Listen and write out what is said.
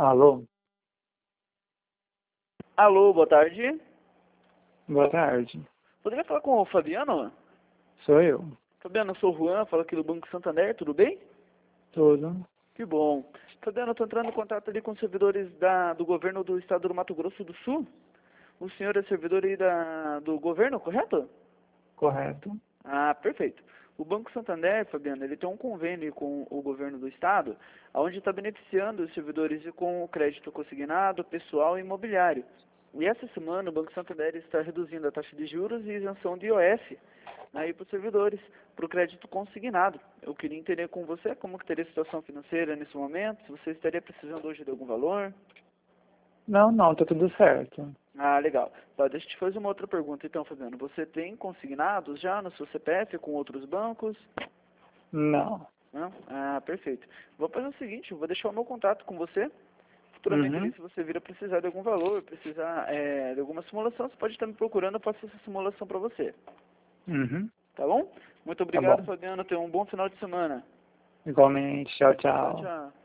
Alô? Alô, boa tarde. Boa tarde. Poderia falar com o Fabiano? Sou eu. Fabiano, eu sou o Juan, falo aqui do Banco Santander, tudo bem? Tudo. Que bom. Fabiano, eu estou entrando em contato ali com os servidores do governo do estado do Mato Grosso do Sul. O senhor é servidor aí do governo, correto? Correto. Ah, perfeito. O Banco Santander, Fabiano, ele tem um convênio com o governo do estado, onde está beneficiando os servidores com o crédito consignado, pessoal e imobiliário. E essa semana o Banco Santander está reduzindo a taxa de juros e isenção de IOF aí para os servidores, para o crédito consignado. Eu queria entender com você como que teria a situação financeira nesse momento, se você estaria precisando hoje de algum valor. Não, tá tudo certo. Ah, legal. Tá, deixa eu te fazer uma outra pergunta então, Fabiano. Você tem consignados já no seu CPF com outros bancos? Não. Não? Ah, perfeito. Vou fazer o seguinte, eu vou deixar o meu contato com você. Futuramente, ali, Uhum. se você vir a precisar de algum valor, precisar de alguma simulação, você pode estar me procurando, eu faço essa simulação para você. Uhum. Tá bom? Muito Tá obrigado, bom. Fabiano. Tenha um bom final de semana. Igualmente. Tchau, Tchau, tchau. tchau.